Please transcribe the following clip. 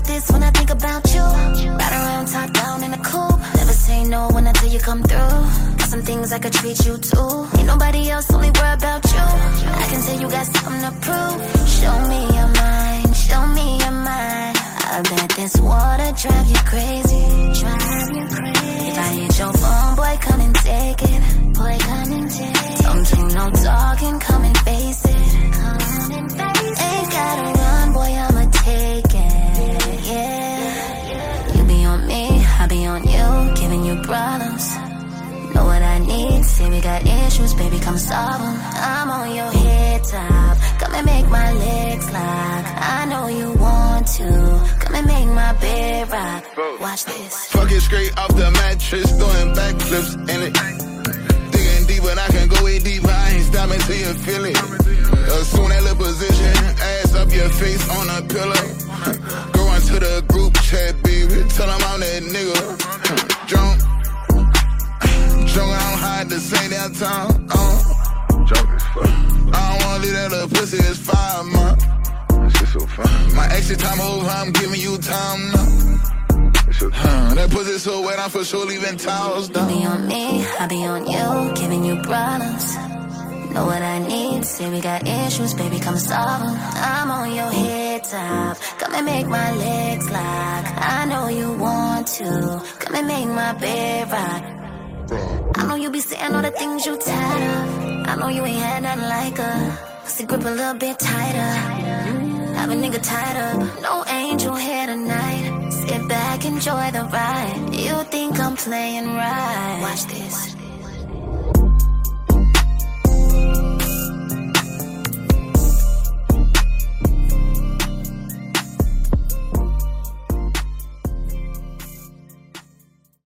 like this when I think about you. Ride around top down in a coupe. Never say no when I tell you come through. Got some things I could treat you to. Ain't nobody else, only worry about you. I can tell you got something to prove. Show me you're mine, show me you're mine. I bet this water drive you crazy. Drive you crazy. If I hit your phone, boy, come and take it. Boy, come and take it. Don't do no talking, come and face it. Come and face it. Ain't gotta run, boy, I'ma take it. Yeah. You be on me, I be on you. Giving you problems. Know what I need, say we got issues, baby, come solve them. I'm on your head top, come and make my legs lock. I know you want to, come and make my bed rock. Watch this. Fuck it straight off the mattress, throwing backflips in it. Digging deep, but I can go way deeper, I ain't stopping till you feel it. Assume that little position, ass up your face on a pillow. Go into the group chat, baby, tell them I'm that nigga. Drunk. Drunk, I don't hide the same damn time. Drunk as fuck. I don't wanna leave that little pussy, it's 5 months. That shit so fine. My extra time over, I'm giving you time now. That pussy so wet, I'm for sure leaving towels down. You be on me, I be on you, giving you problems. Know what I need, say we got issues, baby, come solve them. I'm on your head top, come and make my legs lock. I know you want to, come and make my bed rock. I know you be saying all the things you tired of. I know you ain't had nothing like her. Pussy grip a little bit tighter. Have a nigga tied up. No angel here tonight. Sit back, enjoy the ride. You think I'm playing right? Watch this.